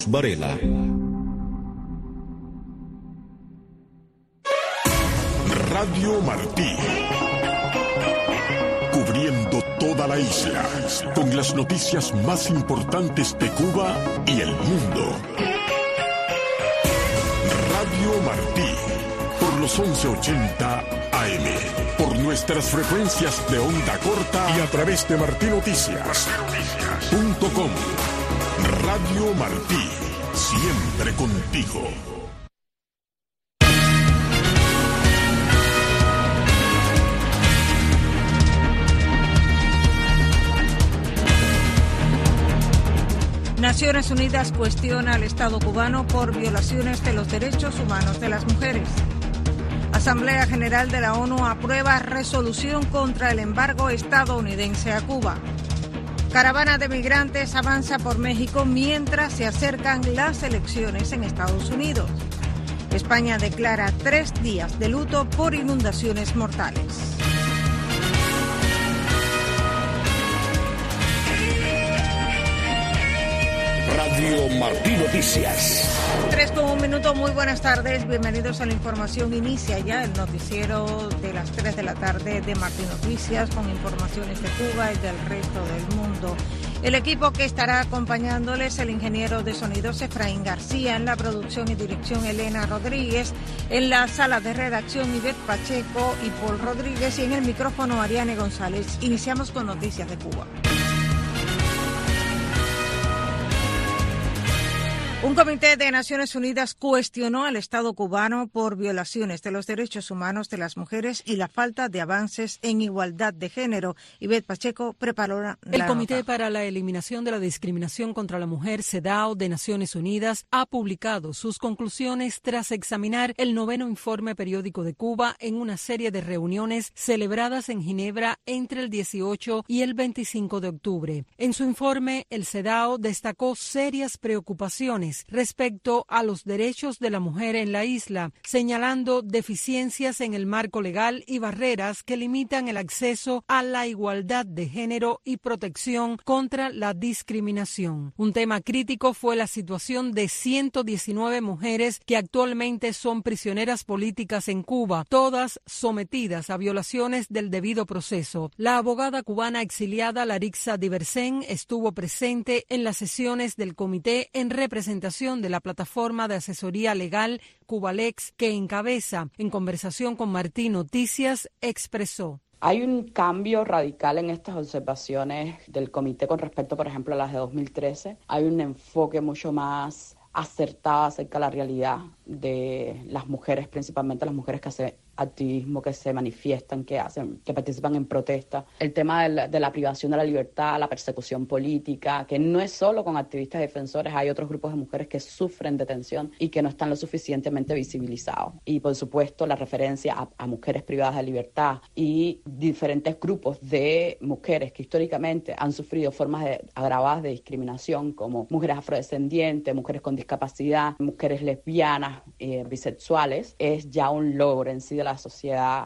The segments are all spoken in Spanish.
Varela. Radio Martí. Cubriendo toda la isla con las noticias más importantes de Cuba y el mundo. Radio Martí. Por los 1180 AM. Por nuestras frecuencias de onda corta y a través de martinoticias.com. Radio Martí. Siempre contigo. Naciones Unidas cuestiona al Estado cubano por violaciones de los derechos humanos de las mujeres. Asamblea General de la ONU aprueba resolución contra el embargo estadounidense a Cuba. Caravana de migrantes avanza por México mientras se acercan las elecciones en Estados Unidos. España declara 3 días de luto por inundaciones mortales. Radio Martí Noticias. 3:01 minuto, muy buenas tardes, bienvenidos a la información. Inicia ya el noticiero de las 3 de la tarde de Martí Noticias con informaciones de Cuba y del resto del mundo. El equipo que estará acompañándoles, el ingeniero de sonidos Efraín García, en la producción y dirección Elena Rodríguez, en la sala de redacción Ivette Pacheco y Paul Rodríguez y en el micrófono Ariane González. Iniciamos con noticias de Cuba. Un comité de Naciones Unidas cuestionó al Estado cubano por violaciones de los derechos humanos de las mujeres y la falta de avances en igualdad de género. Ivette Pacheco preparó la El Comité nota. para la Eliminación de la Discriminación contra la Mujer, CEDAW, de Naciones Unidas, ha publicado sus conclusiones tras examinar el 9º informe periódico de Cuba en una serie de reuniones celebradas en Ginebra entre el 18 y el 25 de octubre. En su informe, el CEDAW destacó serias preocupaciones respecto a los derechos de la mujer en la isla, señalando deficiencias en el marco legal y barreras que limitan el acceso a la igualdad de género y protección contra la discriminación. Un tema crítico fue la situación de 119 mujeres que actualmente son prisioneras políticas en Cuba, todas sometidas a violaciones del debido proceso. La abogada cubana exiliada Larixa Diversen estuvo presente en las sesiones del comité en representación de la plataforma de asesoría legal Cubalex, que encabeza. En conversación con Martí Noticias, expresó: hay un cambio radical en estas observaciones del comité con respecto, por ejemplo, a las de 2013. Hay un enfoque mucho más acertado acerca de la realidad de las mujeres, principalmente las mujeres que hacen activismo, que se manifiestan, que participan en protestas. El tema de la privación de la libertad, la persecución política, que no es solo con activistas defensores, hay otros grupos de mujeres que sufren detención y que no están lo suficientemente visibilizados. Y por supuesto la referencia a mujeres privadas de libertad y diferentes grupos de mujeres que históricamente han sufrido formas agravadas de discriminación, como mujeres afrodescendientes, mujeres con discapacidad, mujeres lesbianas, bisexuales, es ya un logro en sí de la sociedad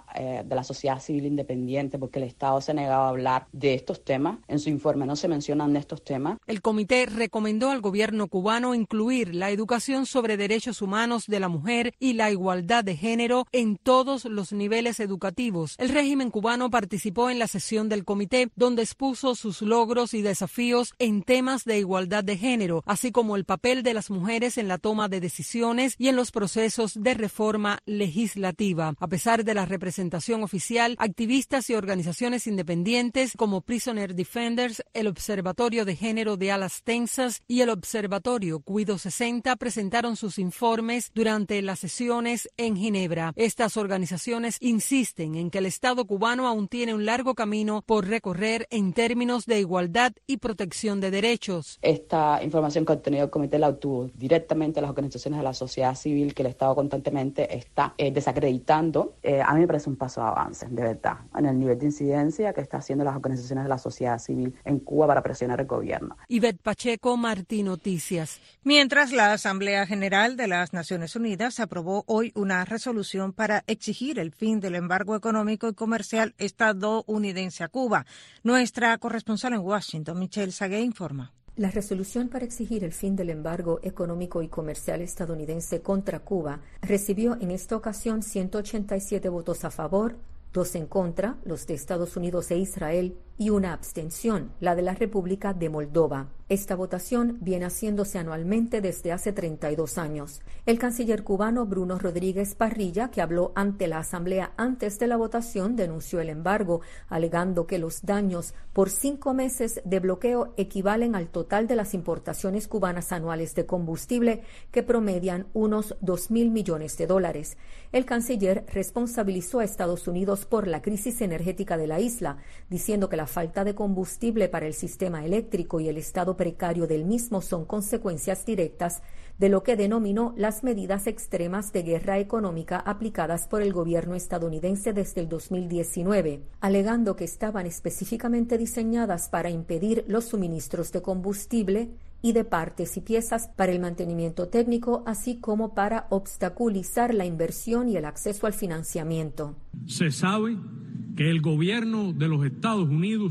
civil independiente, porque el Estado se ha negado a hablar de estos temas. En su informe no se mencionan estos temas. El comité recomendó al gobierno cubano incluir la educación sobre derechos humanos de la mujer y la igualdad de género en todos los niveles educativos. El régimen cubano participó en la sesión del comité, donde expuso sus logros y desafíos en temas de igualdad de género, así como el papel de las mujeres en la toma de decisiones y en los procesos de reforma legislativa. A pesar de la representación oficial, activistas y organizaciones independientes como Prisoner Defenders, el Observatorio de Género de Alas Tensas y el Observatorio Cuido 60 presentaron sus informes durante las sesiones en Ginebra. Estas organizaciones insisten en que el Estado cubano aún tiene un largo camino por recorrer en términos de igualdad y protección de derechos. Esta información que ha obtenido el comité la obtuvo directamente las organizaciones de la sociedad civil, que el Estado constantemente está desacreditando. A mí me parece un paso de avance, de verdad, en el nivel de incidencia que está haciendo las organizaciones de la sociedad civil en Cuba para presionar al gobierno. Ivette Pacheco, Martí Noticias. Mientras, la Asamblea General de las Naciones Unidas aprobó hoy una resolución para exigir el fin del embargo económico y comercial estadounidense a Cuba. Nuestra corresponsal en Washington, Michelle Sagué, informa. La resolución para exigir el fin del embargo económico y comercial estadounidense contra Cuba recibió en esta ocasión 187 votos a favor, 2 en contra, los de Estados Unidos e Israel, y una abstención, la de la República de Moldova. Esta votación viene haciéndose anualmente desde hace 32 años. El canciller cubano Bruno Rodríguez Parrilla, que habló ante la Asamblea antes de la votación, denunció el embargo, alegando que los daños por 5 meses de bloqueo equivalen al total de las importaciones cubanas anuales de combustible, que promedian unos $2.000 millones. El canciller responsabilizó a Estados Unidos por la crisis energética de la isla, diciendo que la falta de combustible para el sistema eléctrico y el estado precario del mismo son consecuencias directas de lo que denominó las medidas extremas de guerra económica aplicadas por el gobierno estadounidense desde el 2019, alegando que estaban específicamente diseñadas para impedir los suministros de combustible y de partes y piezas para el mantenimiento técnico, así como para obstaculizar la inversión y el acceso al financiamiento. Se sabe que el gobierno de los Estados Unidos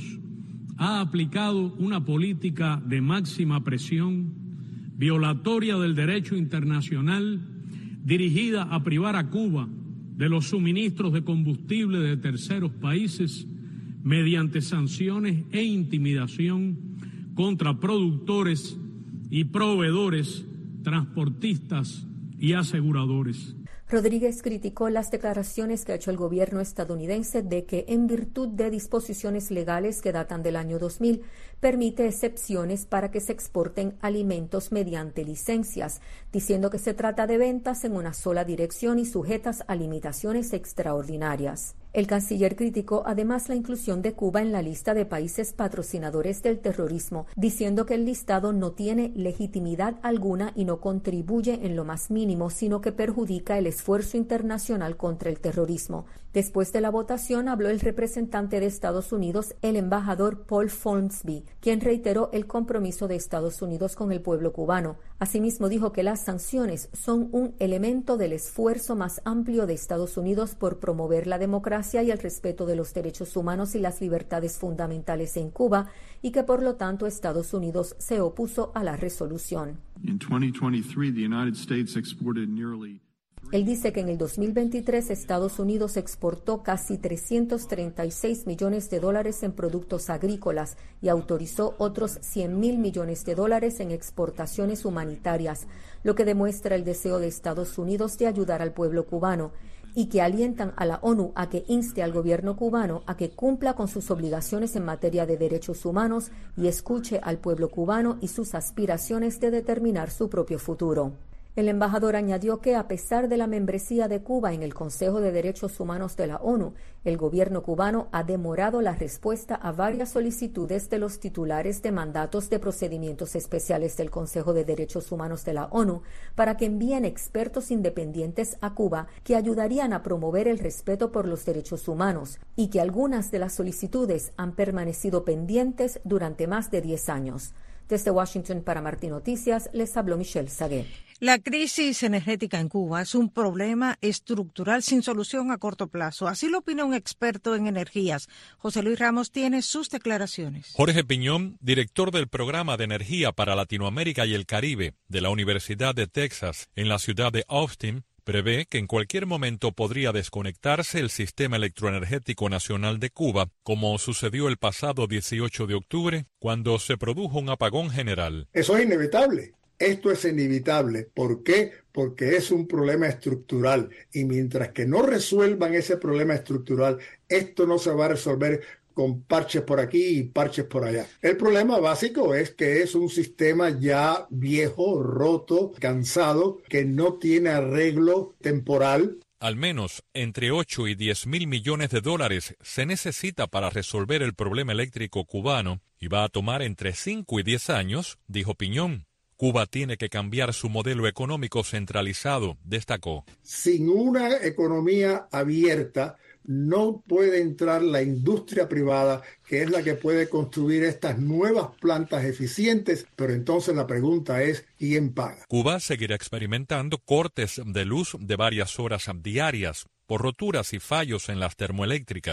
ha aplicado una política de máxima presión, violatoria del derecho internacional, dirigida a privar a Cuba de los suministros de combustible de terceros países mediante sanciones e intimidación contra productores y proveedores, transportistas y aseguradores. Rodríguez criticó las declaraciones que ha hecho el gobierno estadounidense de que, en virtud de disposiciones legales que datan del año 2000, permite excepciones para que se exporten alimentos mediante licencias, diciendo que se trata de ventas en una sola dirección y sujetas a limitaciones extraordinarias. El canciller criticó además la inclusión de Cuba en la lista de países patrocinadores del terrorismo, diciendo que el listado no tiene legitimidad alguna y no contribuye en lo más mínimo, sino que perjudica el esfuerzo internacional contra el terrorismo. Después de la votación habló el representante de Estados Unidos, el embajador Paul Fonsby, quien reiteró el compromiso de Estados Unidos con el pueblo cubano. Asimismo dijo que las sanciones son un elemento del esfuerzo más amplio de Estados Unidos por promover la democracia y el respeto de los derechos humanos y las libertades fundamentales en Cuba, y que por lo tanto Estados Unidos se opuso a la resolución. Él dice que en el 2023 Estados Unidos exportó casi $336 millones en productos agrícolas y autorizó otros $100.000 millones en exportaciones humanitarias, lo que demuestra el deseo de Estados Unidos de ayudar al pueblo cubano, y que alientan a la ONU a que inste al gobierno cubano a que cumpla con sus obligaciones en materia de derechos humanos y escuche al pueblo cubano y sus aspiraciones de determinar su propio futuro. El embajador añadió que, a pesar de la membresía de Cuba en el Consejo de Derechos Humanos de la ONU, el gobierno cubano ha demorado la respuesta a varias solicitudes de los titulares de mandatos de procedimientos especiales del Consejo de Derechos Humanos de la ONU para que envíen expertos independientes a Cuba que ayudarían a promover el respeto por los derechos humanos, y que algunas de las solicitudes han permanecido pendientes durante más de 10 años. Desde Washington para Martín Noticias, les habló Michelle Sagué. La crisis energética en Cuba es un problema estructural sin solución a corto plazo. Así lo opina un experto en energías. José Luis Ramos tiene sus declaraciones. Jorge Piñón, director del Programa de Energía para Latinoamérica y el Caribe de la Universidad de Texas en la ciudad de Austin, prevé que en cualquier momento podría desconectarse el sistema electroenergético nacional de Cuba, como sucedió el pasado 18 de octubre, cuando se produjo un apagón general. Eso es inevitable. Esto es inevitable. ¿Por qué? Porque es un problema estructural. Y mientras que no resuelvan ese problema estructural, esto no se va a resolver con parches por aquí y parches por allá. El problema básico es que es un sistema ya viejo, roto, cansado, que no tiene arreglo temporal. Al menos entre 8 y 10 mil millones de dólares se necesita para resolver el problema eléctrico cubano, y va a tomar entre 5 y 10 años, dijo Piñón. Cuba tiene que cambiar su modelo económico centralizado, destacó. Sin una economía abierta, no puede entrar la industria privada, que es la que puede construir estas nuevas plantas eficientes, pero entonces la pregunta es, ¿quién paga? Cuba seguirá experimentando cortes de luz de varias horas diarias por roturas y fallos en las termoeléctricas.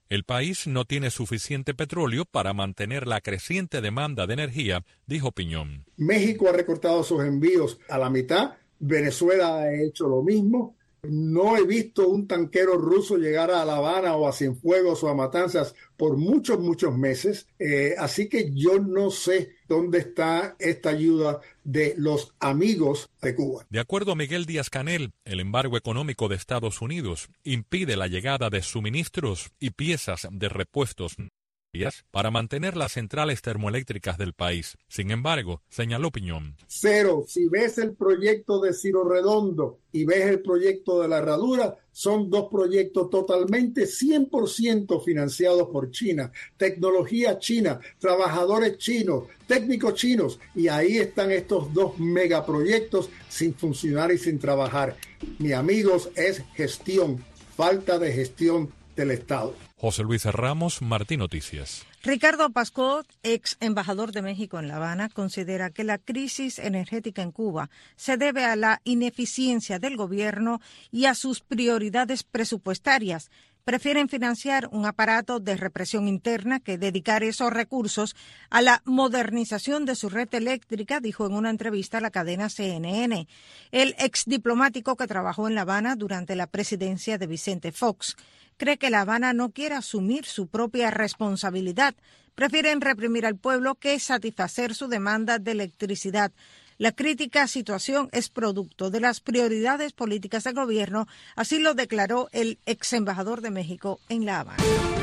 El país no tiene suficiente petróleo para mantener la creciente demanda de energía, dijo Piñón. México ha recortado sus envíos a la mitad, Venezuela ha hecho lo mismo. No he visto un tanquero ruso llegar a La Habana o a Cienfuegos o a Matanzas por muchos meses. Así que yo no sé dónde está esta ayuda de los amigos de Cuba. De acuerdo a Miguel Díaz-Canel, el embargo económico de Estados Unidos impide la llegada de suministros y piezas de repuestos para mantener las centrales termoeléctricas del país. Sin embargo, señaló Piñón. Cero, si ves el proyecto de Ciro Redondo y ves el proyecto de la Herradura, son dos proyectos totalmente 100% financiados por China, tecnología china, trabajadores chinos, técnicos chinos, y ahí están estos dos megaproyectos sin funcionar y sin trabajar. Mi amigos, es gestión, falta de gestión del Estado. José Luis Ramos, Martín Noticias. Ricardo Pascot, ex embajador de México en La Habana, considera que la crisis energética en Cuba se debe a la ineficiencia del gobierno y a sus prioridades presupuestarias. Prefieren financiar un aparato de represión interna que dedicar esos recursos a la modernización de su red eléctrica, dijo en una entrevista a la cadena CNN. El exdiplomático que trabajó en La Habana durante la presidencia de Vicente Fox cree que La Habana no quiere asumir su propia responsabilidad. Prefieren reprimir al pueblo que satisfacer su demanda de electricidad. La crítica situación es producto de las prioridades políticas del gobierno, así lo declaró el ex embajador de México en La Habana.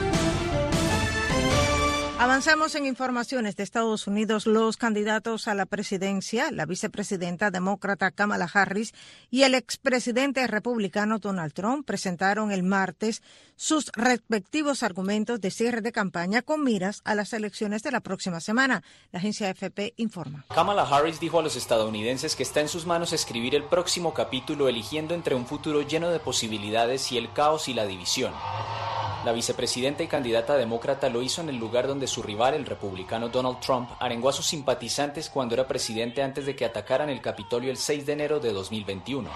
Avanzamos en informaciones de Estados Unidos. Los candidatos a la presidencia, la vicepresidenta demócrata Kamala Harris y el expresidente republicano Donald Trump, presentaron el martes sus respectivos argumentos de cierre de campaña con miras a las elecciones de la próxima semana. La agencia AFP informa. Kamala Harris dijo a los estadounidenses que está en sus manos escribir el próximo capítulo eligiendo entre un futuro lleno de posibilidades y el caos y la división. La vicepresidenta y candidata demócrata lo hizo en el lugar donde su rival, el republicano Donald Trump, arengó a sus simpatizantes cuando era presidente antes de que atacaran el Capitolio el 6 de enero de 2021.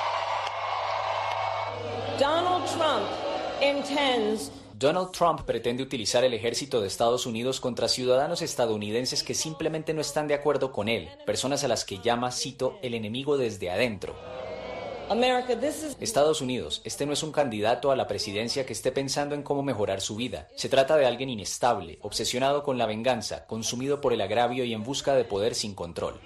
Donald Trump pretende utilizar el ejército de Estados Unidos contra ciudadanos estadounidenses que simplemente no están de acuerdo con él, personas a las que llama, cito, el enemigo desde adentro. Estados Unidos, este no es un candidato a la presidencia que esté pensando en cómo mejorar su vida. Se trata de alguien inestable, obsesionado con la venganza, consumido por el agravio y en busca de poder sin control.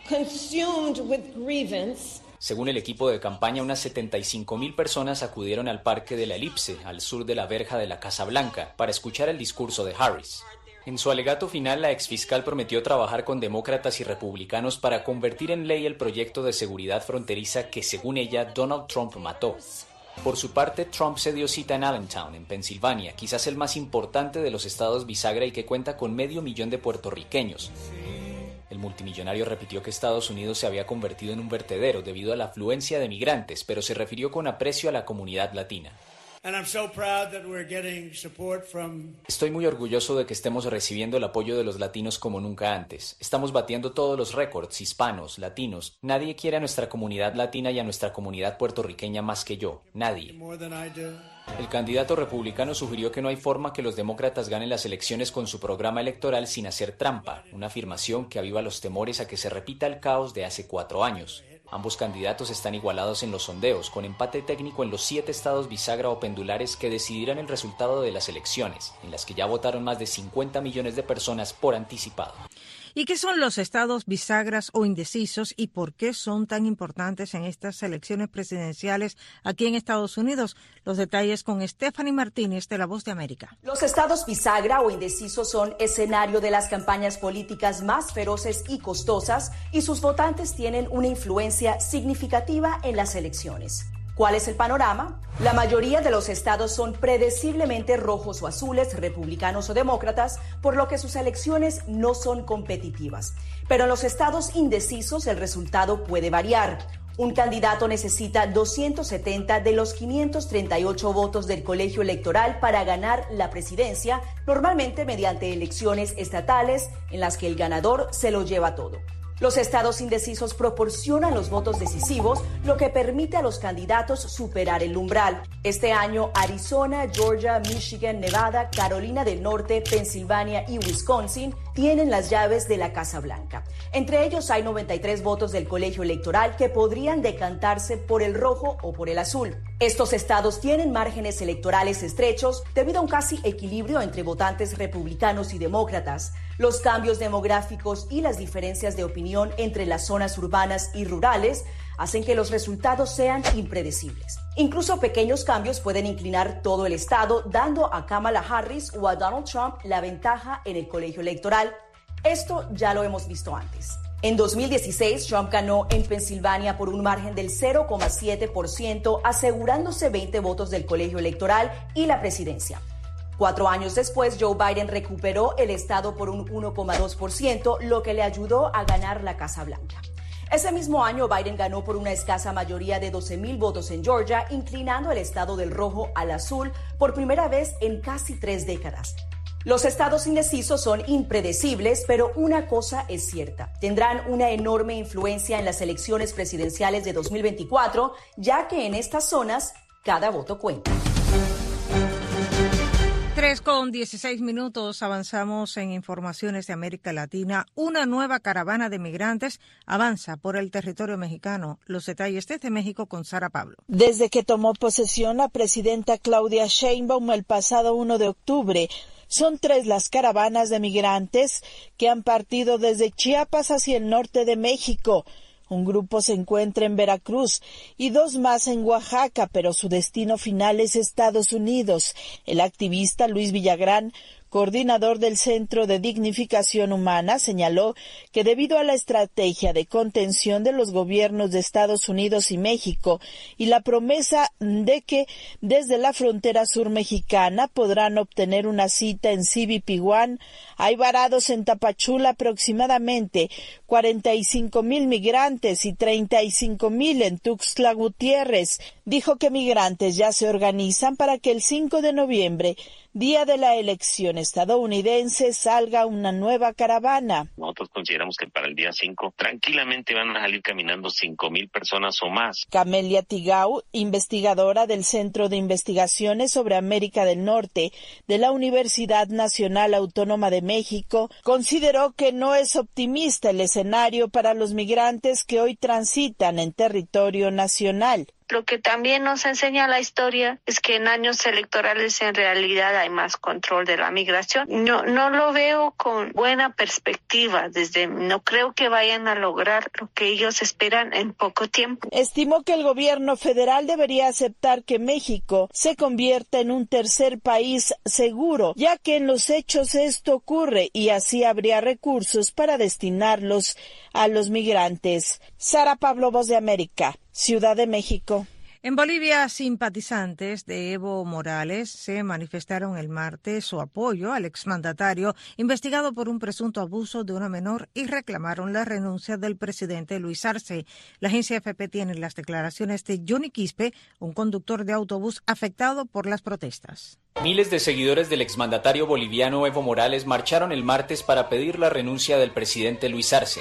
Según el equipo de campaña, unas 75,000 personas acudieron al Parque de la Elipse, al sur de la verja de la Casa Blanca, para escuchar el discurso de Harris. En su alegato final, la exfiscal prometió trabajar con demócratas y republicanos para convertir en ley el proyecto de seguridad fronteriza que, según ella, Donald Trump mató. Por su parte, Trump se dio cita en Allentown, en Pensilvania, quizás el más importante de los estados bisagra y que cuenta con 500,000 de puertorriqueños. El multimillonario repitió que Estados Unidos se había convertido en un vertedero debido a la afluencia de migrantes, pero se refirió con aprecio a la comunidad latina. Estoy muy orgulloso de que estemos recibiendo el apoyo de los latinos como nunca antes. Estamos batiendo todos los récords, hispanos, latinos. Nadie quiere a nuestra comunidad latina y a nuestra comunidad puertorriqueña más que yo. Nadie. El candidato republicano sugirió que no hay forma que los demócratas ganen las elecciones con su programa electoral sin hacer trampa, una afirmación que aviva los temores a que se repita el caos de hace 4 años. Ambos candidatos están igualados en los sondeos, con empate técnico en los 7 estados bisagra o pendulares que decidirán el resultado de las elecciones, en las que ya votaron más de 50 millones de personas por anticipado. ¿Y qué son los estados bisagras o indecisos y por qué son tan importantes en estas elecciones presidenciales aquí en Estados Unidos? Los detalles con Stephanie Martínez de La Voz de América. Los estados bisagra o indecisos son escenario de las campañas políticas más feroces y costosas y sus votantes tienen una influencia significativa en las elecciones. ¿Cuál es el panorama? La mayoría de los estados son predeciblemente rojos o azules, republicanos o demócratas, por lo que sus elecciones no son competitivas. Pero en los estados indecisos el resultado puede variar. Un candidato necesita 270 de los 538 votos del colegio electoral para ganar la presidencia, normalmente mediante elecciones estatales en las que el ganador se lo lleva todo. Los estados indecisos proporcionan los votos decisivos, lo que permite a los candidatos superar el umbral. Este año, Arizona, Georgia, Michigan, Nevada, Carolina del Norte, Pensilvania y Wisconsin tienen las llaves de la Casa Blanca. Entre ellos hay 93 votos del colegio electoral que podrían decantarse por el rojo o por el azul. Estos estados tienen márgenes electorales estrechos debido a un casi equilibrio entre votantes republicanos y demócratas. Los cambios demográficos y las diferencias de opinión entre las zonas urbanas y rurales hacen que los resultados sean impredecibles. Incluso pequeños cambios pueden inclinar todo el estado, dando a Kamala Harris o a Donald Trump la ventaja en el colegio electoral. Esto ya lo hemos visto antes. En 2016, Trump ganó en Pensilvania por un margen del 0,7%, asegurándose 20 votos del colegio electoral y la presidencia. 4 años después, Joe Biden recuperó el estado por un 1,2%, lo que le ayudó a ganar la Casa Blanca. Ese mismo año, Biden ganó por una escasa mayoría de 12,000 votos en Georgia, inclinando el estado del rojo al azul por primera vez en casi 3 décadas. Los estados indecisos son impredecibles, pero una cosa es cierta: tendrán una enorme influencia en las elecciones presidenciales de 2024, ya que en estas zonas cada voto cuenta. 3:16, avanzamos en informaciones de América Latina. Una nueva caravana de migrantes avanza por el territorio mexicano. Los detalles desde México con Sara Pablo. Desde que tomó posesión la presidenta Claudia Sheinbaum el pasado 1 de octubre, son 3 las caravanas de migrantes que han partido desde Chiapas hacia el norte de México. Un grupo se encuentra en Veracruz y 2 más en Oaxaca, pero su destino final es Estados Unidos. El activista Luis Villagrán, coordinador del Centro de Dignificación Humana, señaló que debido a la estrategia de contención de los gobiernos de Estados Unidos y México y la promesa de que desde la frontera sur mexicana podrán obtener una cita en Zibipihuán, hay varados en Tapachula aproximadamente 45,000 migrantes y 35,000 en Tuxtla Gutiérrez. Dijo que migrantes ya se organizan para que el 5 de noviembre, día de la elección estadounidense, salga una nueva caravana. Nosotros consideramos que para el día 5 tranquilamente van a salir caminando 5,000 personas o más. Camelia Tigau, investigadora del Centro de Investigaciones sobre América del Norte de la Universidad Nacional Autónoma de México, consideró que no es optimista el escenario para los migrantes que hoy transitan en territorio nacional. Lo que también nos enseña la historia es que en años electorales en realidad hay más control de la migración. No lo veo con buena perspectiva. No creo que vayan a lograr lo que ellos esperan en poco tiempo. Estimó que el gobierno federal debería aceptar que México se convierta en un tercer país seguro, ya que en los hechos esto ocurre y así habría recursos para destinarlos a los migrantes. Sara Pablo, Voz de América, Ciudad de México. En Bolivia, simpatizantes de Evo Morales se manifestaron el martes su apoyo al exmandatario investigado por un presunto abuso de una menor y reclamaron la renuncia del presidente Luis Arce. La agencia AFP tiene las declaraciones de Johnny Quispe, un conductor de autobús afectado por las protestas. Miles de seguidores del exmandatario boliviano Evo Morales marcharon el martes para pedir la renuncia del presidente Luis Arce.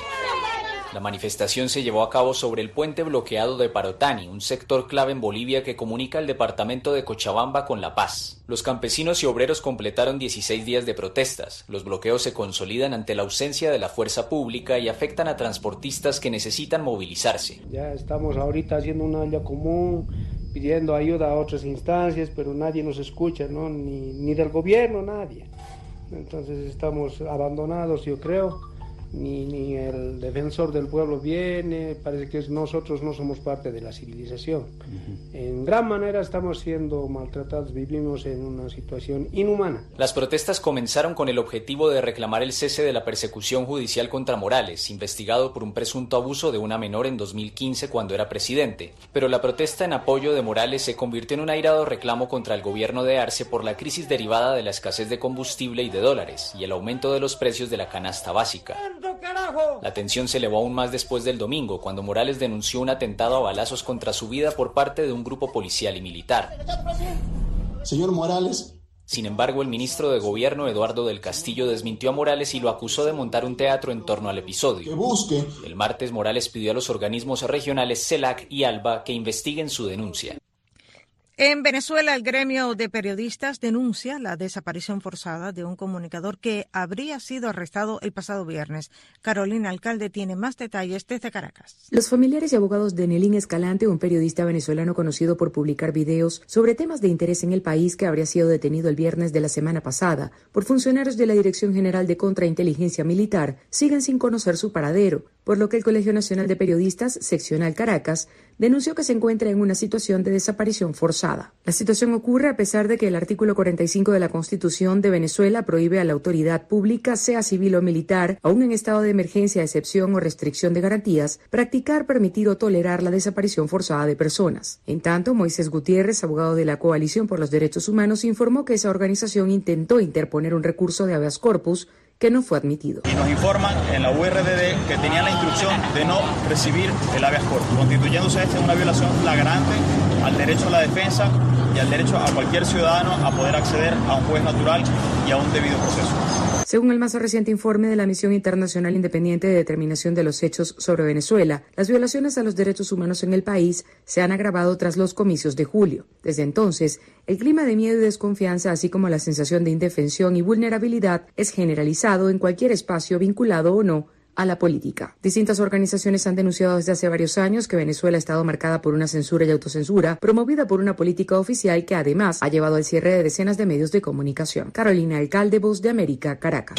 La manifestación se llevó a cabo sobre el puente bloqueado de Parotani, un sector clave en Bolivia que comunica el departamento de Cochabamba con La Paz. Los campesinos y obreros completaron 16 días de protestas. Los bloqueos se consolidan ante la ausencia de la fuerza pública y afectan a transportistas que necesitan movilizarse. Ya estamos ahorita haciendo una olla común, pidiendo ayuda a otras instancias, pero nadie nos escucha, ¿no? Ni del gobierno, nadie. Entonces estamos abandonados, yo creo. Ni el defensor del pueblo viene, parece que nosotros no somos parte de la civilización. En gran manera estamos siendo maltratados, vivimos en una situación inhumana. Las protestas comenzaron con el objetivo de reclamar el cese de la persecución judicial contra Morales, investigado por un presunto abuso de una menor en 2015 cuando era presidente. Pero la protesta en apoyo de Morales se convirtió en un airado reclamo contra el gobierno de Arce por la crisis derivada de la escasez de combustible y de dólares, y el aumento de los precios de la canasta básica. La tensión se elevó aún más después del domingo, cuando Morales denunció un atentado a balazos contra su vida por parte de un grupo policial y militar. Señor Morales, Sin embargo, el ministro de Gobierno, Eduardo del Castillo, desmintió a Morales y lo acusó de montar un teatro en torno al episodio. El martes, Morales pidió a los organismos regionales CELAC y ALBA que investiguen su denuncia. En Venezuela, el gremio de periodistas denuncia la desaparición forzada de un comunicador que habría sido arrestado el pasado viernes. Carolina Alcalde tiene más detalles desde Caracas. Los familiares y abogados de Nelín Escalante, un periodista venezolano conocido por publicar videos sobre temas de interés en el país que habría sido detenido el viernes de la semana pasada por funcionarios de la Dirección General de Contrainteligencia Militar, siguen sin conocer su paradero, por lo que el Colegio Nacional de Periodistas, seccional Caracas, denunció que se encuentra en una situación de desaparición forzada. La situación ocurre a pesar de que el artículo 45 de la Constitución de Venezuela prohíbe a la autoridad pública, sea civil o militar, aún en estado de emergencia, excepción o restricción de garantías, practicar, permitir o tolerar la desaparición forzada de personas. En tanto, Moisés Gutiérrez, abogado de la Coalición por los Derechos Humanos, informó que esa organización intentó interponer un recurso de habeas corpus que no fue admitido. Y nos informan en la URDD que tenían la instrucción de no recibir el habeas corpus, constituyéndose una violación flagrante al derecho a la defensa y al derecho a cualquier ciudadano a poder acceder a un juez natural y a un debido proceso. Según el más reciente informe de la Misión Internacional Independiente de Determinación de los Hechos sobre Venezuela, las violaciones a los derechos humanos en el país se han agravado tras los comicios de julio. Desde entonces, el clima de miedo y desconfianza, así como la sensación de indefensión y vulnerabilidad, es generalizado en cualquier espacio vinculado o no a la política. Distintas organizaciones han denunciado desde hace varios años que Venezuela ha estado marcada por una censura y autocensura promovida por una política oficial que además ha llevado al cierre de decenas de medios de comunicación. Carolina Alcalde, Voz de América, Caracas.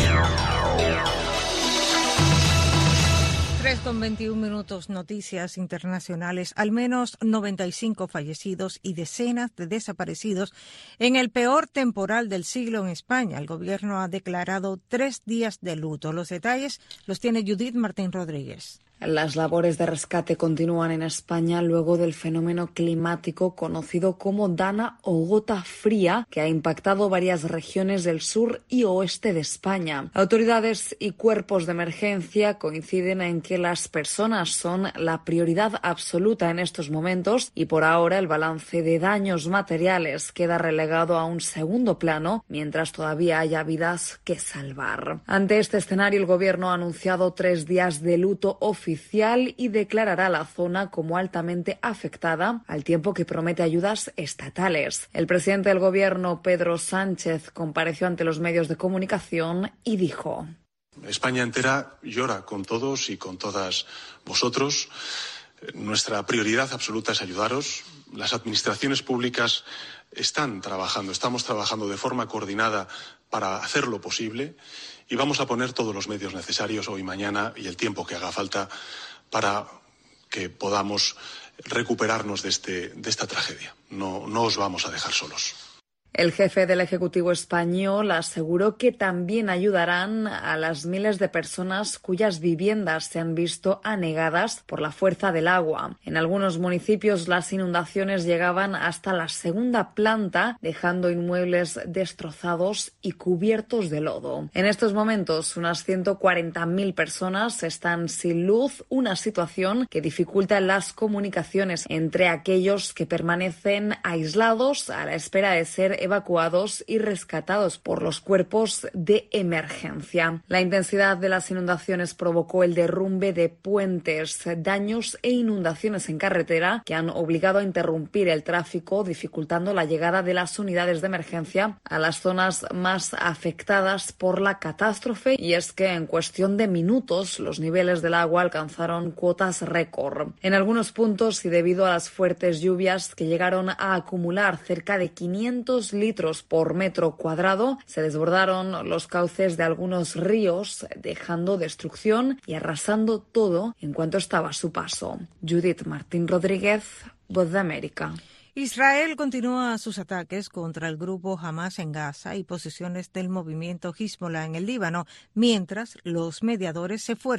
3:21, noticias internacionales. Al menos 95 fallecidos y decenas de desaparecidos en el peor temporal del siglo en España. El gobierno ha declarado 3 días de luto. Los detalles los tiene Judith Martín Rodríguez. Las labores de rescate continúan en España luego del fenómeno climático conocido como Dana o gota fría, que ha impactado varias regiones del sur y oeste de España. Autoridades y cuerpos de emergencia coinciden en que las personas son la prioridad absoluta en estos momentos y por ahora el balance de daños materiales queda relegado a un segundo plano mientras todavía haya vidas que salvar. Ante este escenario, el gobierno ha anunciado 3 días de luto oficial y declarará la zona como altamente afectada, al tiempo que promete ayudas estatales. El presidente del gobierno, Pedro Sánchez, compareció ante los medios de comunicación y dijo: España entera llora con todos y con todas vosotros. Nuestra prioridad absoluta es ayudaros. Las administraciones públicas estamos trabajando de forma coordinada para hacer lo posible. Y vamos a poner todos los medios necesarios hoy, mañana y el tiempo que haga falta para que podamos recuperarnos de esta tragedia. No os vamos a dejar solos. El jefe del Ejecutivo español aseguró que también ayudarán a las miles de personas cuyas viviendas se han visto anegadas por la fuerza del agua. En algunos municipios las inundaciones llegaban hasta la segunda planta, dejando inmuebles destrozados y cubiertos de lodo. En estos momentos, unas 140.000 personas están sin luz, una situación que dificulta las comunicaciones entre aquellos que permanecen aislados a la espera de ser evacuados y rescatados por los cuerpos de emergencia. La intensidad de las inundaciones provocó el derrumbe de puentes, daños e inundaciones en carretera que han obligado a interrumpir el tráfico, dificultando la llegada de las unidades de emergencia a las zonas más afectadas por la catástrofe. Y es que en cuestión de minutos los niveles del agua alcanzaron cuotas récord. En algunos puntos, y debido a las fuertes lluvias que llegaron a acumular cerca de 500 litros por metro cuadrado, se desbordaron los cauces de algunos ríos, dejando destrucción y arrasando todo en cuanto estaba a su paso. Judith Martín Rodríguez, Voz de América. Israel continúa sus ataques contra el grupo Hamas en Gaza y posiciones del movimiento Hezbollah en el Líbano, mientras los mediadores se esfuerzan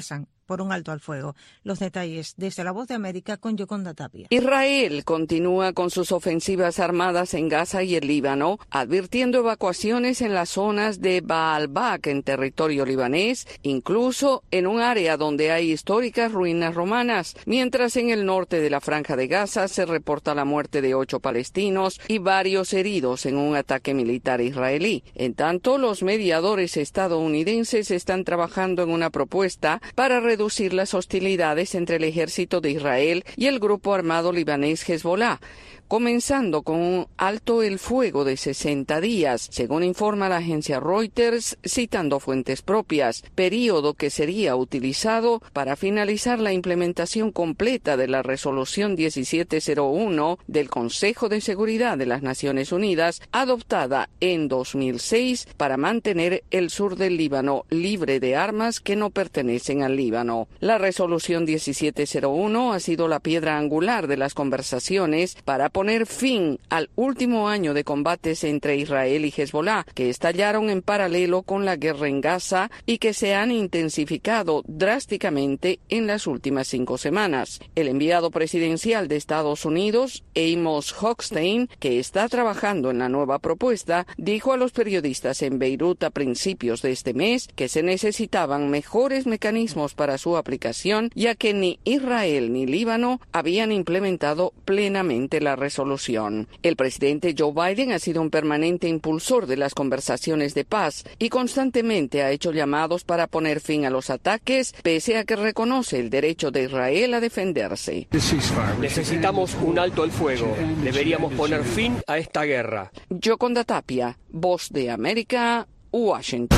por un alto al fuego. Los detalles desde La Voz de América con Yoconda Tapia. Israel continúa con sus ofensivas armadas en Gaza y el Líbano, advirtiendo evacuaciones en las zonas de Baalbek en territorio libanés, incluso en un área donde hay históricas ruinas romanas, mientras en el norte de la Franja de Gaza se reporta la muerte de 8 palestinos y varios heridos en un ataque militar israelí. En tanto, los mediadores estadounidenses están trabajando en una propuesta para reducir las hostilidades entre el ejército de Israel y el grupo armado libanés Hezbollah, comenzando con un alto el fuego de 60 días, según informa la agencia Reuters, citando fuentes propias, período que sería utilizado para finalizar la implementación completa de la resolución 1701 del Consejo de Seguridad de las Naciones Unidas, adoptada en 2006 para mantener el sur del Líbano libre de armas que no pertenecen al Líbano. La resolución 1701 ha sido la piedra angular de las conversaciones para poner fin al último año de combates entre Israel y Hezbollah, que estallaron en paralelo con la guerra en Gaza y que se han intensificado drásticamente en las últimas 5 semanas. El enviado presidencial de Estados Unidos, Amos Hochstein, que está trabajando en la nueva propuesta, dijo a los periodistas en Beirut a principios de este mes que se necesitaban mejores mecanismos para su aplicación, ya que ni Israel ni Líbano habían implementado plenamente la resolución. El presidente Joe Biden ha sido un permanente impulsor de las conversaciones de paz y constantemente ha hecho llamados para poner fin a los ataques, pese a que reconoce el derecho de Israel a defenderse. Necesitamos un alto al fuego. Deberíamos poner fin a esta guerra. Yoconda Tapia, Voz de América, Washington.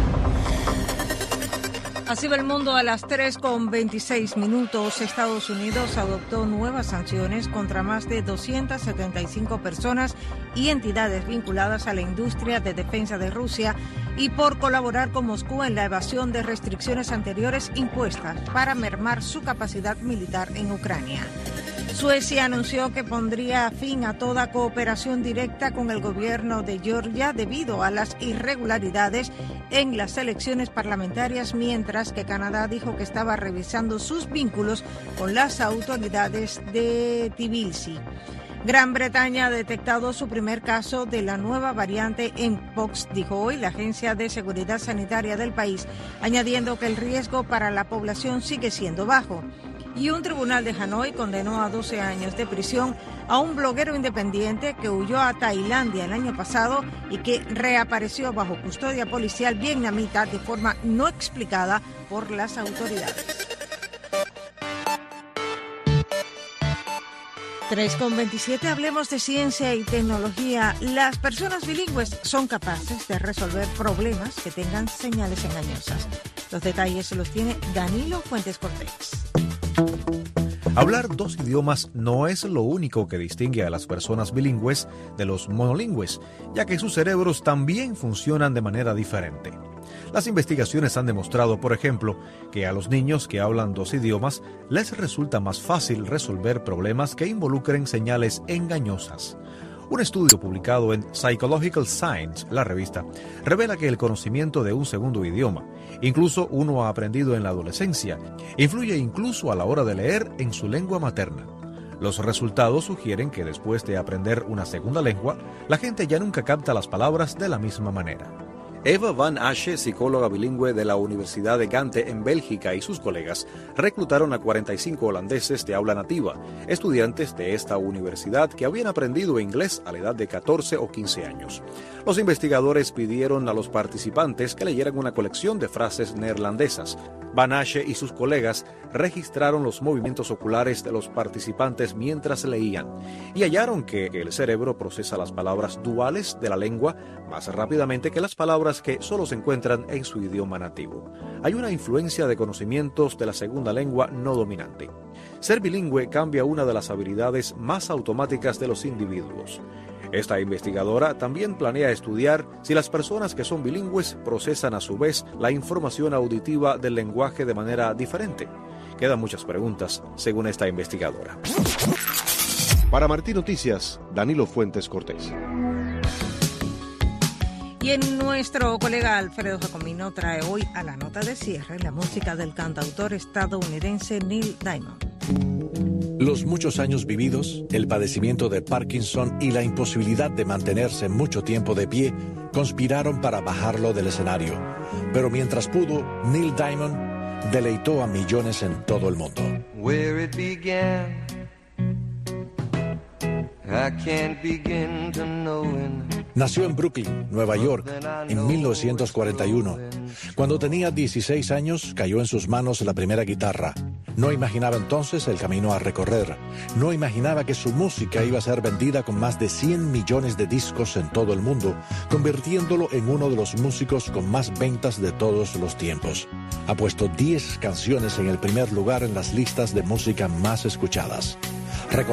Así va el mundo a las 3:26. Estados Unidos adoptó nuevas sanciones contra más de 275 personas y entidades vinculadas a la industria de defensa de Rusia y por colaborar con Moscú en la evasión de restricciones anteriores impuestas para mermar su capacidad militar en Ucrania. Suecia anunció que pondría fin a toda cooperación directa con el gobierno de Georgia debido a las irregularidades en las elecciones parlamentarias, mientras que Canadá dijo que estaba revisando sus vínculos con las autoridades de Tbilisi. Gran Bretaña ha detectado su primer caso de la nueva variante Mpox, dijo hoy la Agencia de Seguridad Sanitaria del país, añadiendo que el riesgo para la población sigue siendo bajo. Y un tribunal de Hanoi condenó a 12 años de prisión a un bloguero independiente que huyó a Tailandia el año pasado y que reapareció bajo custodia policial vietnamita de forma no explicada por las autoridades. 3:27, hablemos de ciencia y tecnología. Las personas bilingües son capaces de resolver problemas que tengan señales engañosas. Los detalles se los tiene Danilo Fuentes Cortés. Hablar 2 idiomas no es lo único que distingue a las personas bilingües de los monolingües, ya que sus cerebros también funcionan de manera diferente. Las investigaciones han demostrado, por ejemplo, que a los niños que hablan 2 idiomas les resulta más fácil resolver problemas que involucren señales engañosas. Un estudio publicado en Psychological Science, la revista, revela que el conocimiento de un segundo idioma, incluso uno aprendido en la adolescencia, influye incluso a la hora de leer en su lengua materna. Los resultados sugieren que después de aprender una segunda lengua, la gente ya nunca capta las palabras de la misma manera. Eva Van Asche, psicóloga bilingüe de la Universidad de Gante en Bélgica, y sus colegas reclutaron a 45 holandeses de habla nativa, estudiantes de esta universidad que habían aprendido inglés a la edad de 14 o 15 años. Los investigadores pidieron a los participantes que leyeran una colección de frases neerlandesas. Van Asche y sus colegas registraron los movimientos oculares de los participantes mientras leían y hallaron que el cerebro procesa las palabras duales de la lengua más rápidamente que las palabras que solo se encuentran en su idioma nativo. Hay una influencia de conocimientos de la segunda lengua no dominante. Ser bilingüe cambia una de las habilidades más automáticas de los individuos. Esta investigadora también planea estudiar si las personas que son bilingües procesan a su vez la información auditiva del lenguaje de manera diferente. Quedan muchas preguntas, según esta investigadora. Para Martí Noticias, Danilo Fuentes Cortés. Y nuestro colega Alfredo Jacomino trae hoy a la nota de cierre la música del cantautor estadounidense Neil Diamond. Los muchos años vividos, el padecimiento de Parkinson y la imposibilidad de mantenerse mucho tiempo de pie conspiraron para bajarlo del escenario. Pero mientras pudo, Neil Diamond deleitó a millones en todo el mundo. Where it began, I can't begin to know. Nació en Brooklyn, Nueva York, en 1941. Cuando tenía 16 años, cayó en sus manos la primera guitarra. No imaginaba entonces el camino a recorrer. No imaginaba que su música iba a ser vendida con más de 100 millones de discos en todo el mundo, convirtiéndolo en uno de los músicos con más ventas de todos los tiempos. Ha puesto 10 canciones en el primer lugar en las listas de música más escuchadas.